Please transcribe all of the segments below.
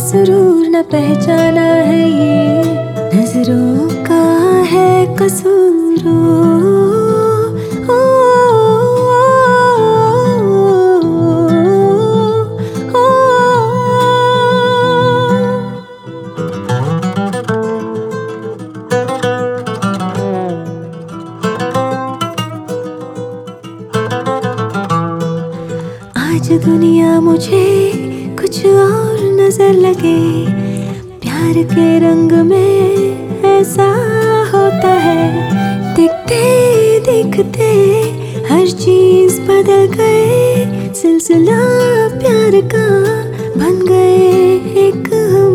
सुरूर न पहचाना है ये, नजरों का है कसूर। ओ, ओ, आज दुनिया मुझे कुछ और नजर लगे, प्यार के रंग में ऐसा होता है। दिखते दिखते हर चीज बदल गए, सिलसिला प्यार का बन गए एक हम।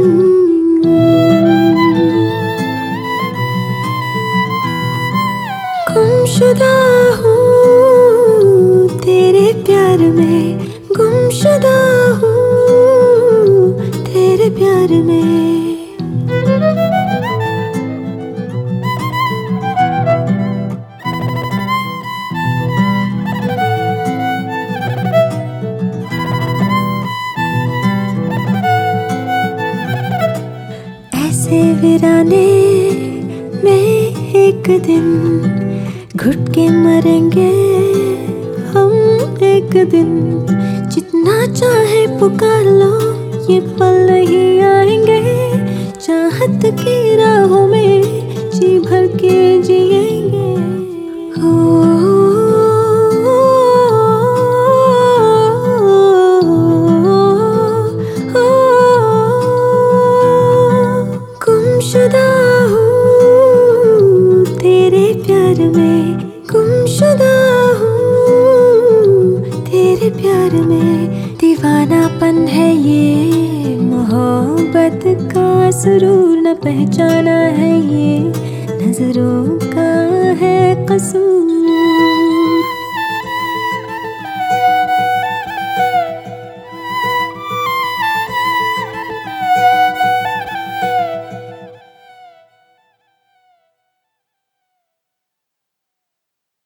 गुमशुदा हूँ तेरे प्यार में, गुमशुदा हूँ तेरे प्यार में। ऐसे वीराने में एक दिन घुट के मरेंगे हम एक दिन। जितना चाहे पुकार लो ये पल नहीं आएंगे, चाहत की राहों में जी भर के जिएंगे। हो गुमशुदा हूँ तेरे प्यार में, गुमशुदा हूँ तेरे प्यार में। दीवानापन है ये, मोहब्बत का सुरूर न पहचाना है ये, नजरों का